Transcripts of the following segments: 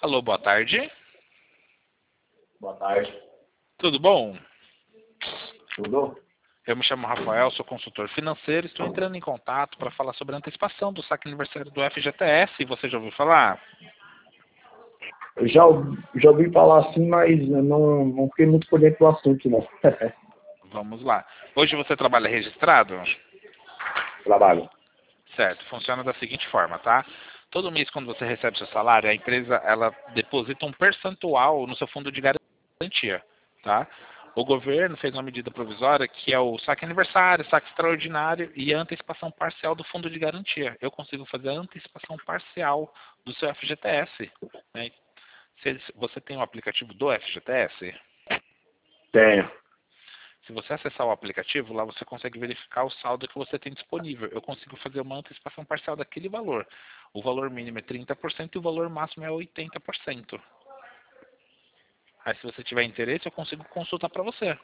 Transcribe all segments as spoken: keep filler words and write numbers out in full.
Alô, boa tarde. Boa tarde. Tudo bom? Tudo? Eu me chamo Rafael, sou consultor financeiro. Estou entrando em contato para falar sobre a antecipação do saque aniversário do F G T S. Você já ouviu falar? Eu já, já ouvi falar assim, mas eu não, não fiquei muito por dentro do assunto, não. Vamos lá. Hoje você trabalha registrado? Trabalho. Certo. Funciona da seguinte forma, tá? Todo mês, quando você recebe seu salário, a empresa ela deposita um percentual no seu fundo de garantia, tá? O governo fez uma medida provisória que é o saque aniversário, saque extraordinário e a antecipação parcial do fundo de garantia. Eu consigo fazer a antecipação parcial do seu F G T S, né? Se você tem o aplicativo do F G T S, Tenho. se você acessar o aplicativo, lá você consegue verificar o saldo que você tem disponível. Eu consigo fazer uma antecipação parcial daquele valor. O valor mínimo é trinta por cento e o valor máximo é oitenta por cento. Aí, se você tiver interesse, eu consigo consultar para você.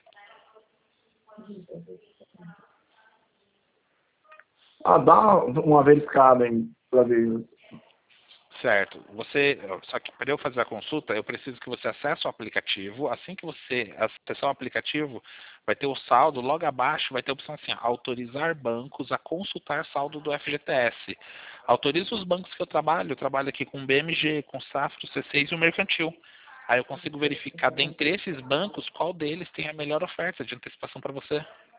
Ah, dá uma verificada aí pra ver. Certo. Você, só que para eu fazer a consulta, eu preciso que você acesse o aplicativo. Assim que você acessar o aplicativo, vai ter o saldo. Logo abaixo vai ter a opção assim, autorizar bancos a consultar saldo do F G T S. Autoriza os bancos que eu trabalho. Eu trabalho aqui com o B M G, com o Safra, o C seis e o Mercantil. Aí eu consigo verificar dentre esses bancos qual deles tem a melhor oferta de antecipação para você.